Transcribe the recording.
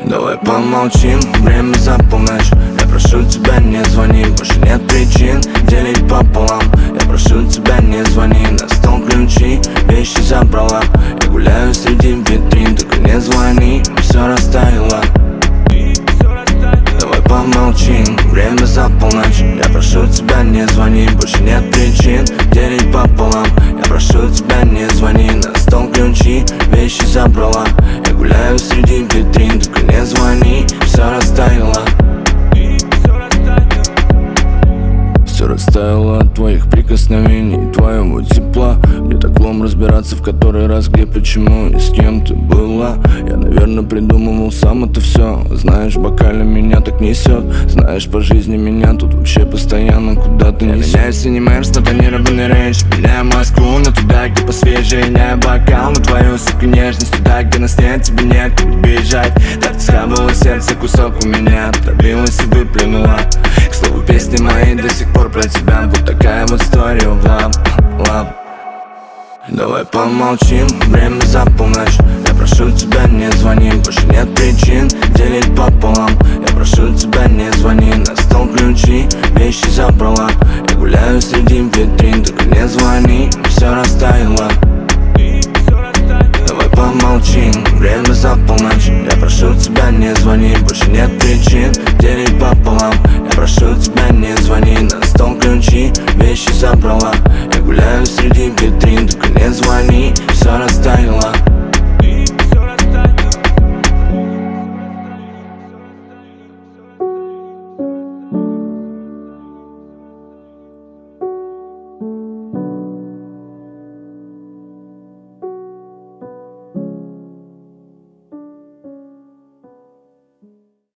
Давай помолчим, время за полночь. Я прошу тебя, не звони, больше нет причин делить пополам. Я прошу тебя, не звони, на стол ключи, вещи забрала. Я гуляю среди витрин, только не звони, все растаяло. Давай помолчим, время за полночь. Я прошу тебя, не звони, больше нет причин делить пополам. Я прошу тебя, не звони, на стол ключи, вещи забрала. Я гуляю среди витрин, только не звони, все растаяло. Все растаяло от твоих прикосновений, твоего тепла. Мне так лом разбираться в который раз, где, почему и с кем ты была. Я, наверное, придумывал сам это все. Знаешь, бокально меня так несет. Знаешь, по жизни меня тут вообще постоянно куда-то несет. Меняю синемер, статонированный рейндж. Меняю Москву на туда, где посвежее. Меняю бокал на твою, сука, нежность. Туда, где нас нет, тебе нет, куда бежать. Так схабало сердце, кусок у меня пробилось и выплюнула. К слову, песни мои до сих пор про тебя. Вот такая вот история в лап. Давай помолчим, время за полночь. Я прошу тебя, не звони, больше нет причин делить пополам. Я прошу тебя, не звони, на стол ключи, вещи забрала. Я гуляю среди витрин, только не звони, все растаяло. Давай помолчим, время за полночь. Я прошу тебя, не звони, больше нет причин делить пополам. Я прошу тебя, не звони, на стол ключи, вещи забрала. Я гуляю среди витрин, только не звони, все растаяло.